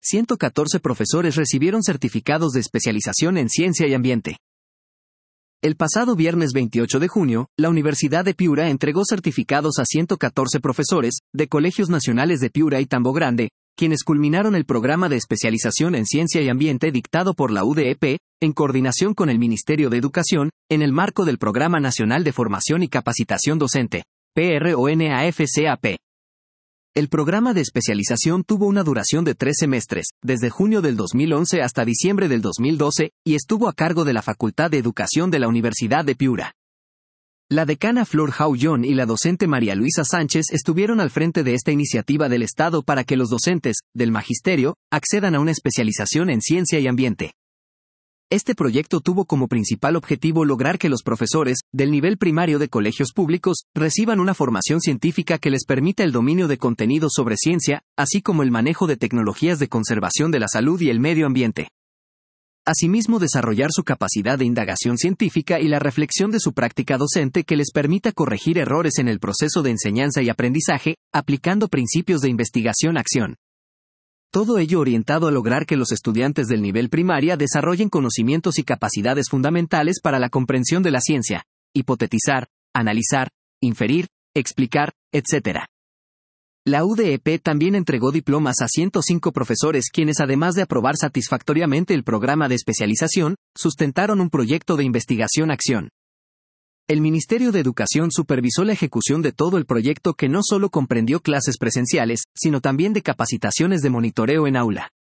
114 profesores recibieron certificados de especialización en ciencia y ambiente. El pasado viernes 28 de junio, la Universidad de Piura entregó certificados a 114 profesores, de colegios nacionales de Piura y Tambo Grande, quienes culminaron el programa de especialización en ciencia y ambiente dictado por la UDEP, en coordinación con el Ministerio de Educación, en el marco del Programa Nacional de Formación y Capacitación Docente, PRONAFCAP. El programa de especialización tuvo una duración de 3 semestres, desde junio del 2011 hasta diciembre del 2012, y estuvo a cargo de la Facultad de Educación de la Universidad de Piura. La decana Flor Jaullón y la docente María Luisa Sánchez estuvieron al frente de esta iniciativa del Estado para que los docentes, del magisterio, accedan a una especialización en ciencia y ambiente. Este proyecto tuvo como principal objetivo lograr que los profesores, del nivel primario de colegios públicos, reciban una formación científica que les permita el dominio de contenidos sobre ciencia, así como el manejo de tecnologías de conservación de la salud y el medio ambiente. Asimismo, desarrollar su capacidad de indagación científica y la reflexión de su práctica docente que les permita corregir errores en el proceso de enseñanza y aprendizaje, aplicando principios de investigación-acción. Todo ello orientado a lograr que los estudiantes del nivel primaria desarrollen conocimientos y capacidades fundamentales para la comprensión de la ciencia, hipotetizar, analizar, inferir, explicar, etc. La UDEP también entregó diplomas a 105 profesores quienes, además de aprobar satisfactoriamente el programa de especialización, sustentaron un proyecto de investigación-acción. El Ministerio de Educación supervisó la ejecución de todo el proyecto que no solo comprendió clases presenciales, sino también de capacitaciones de monitoreo en aula.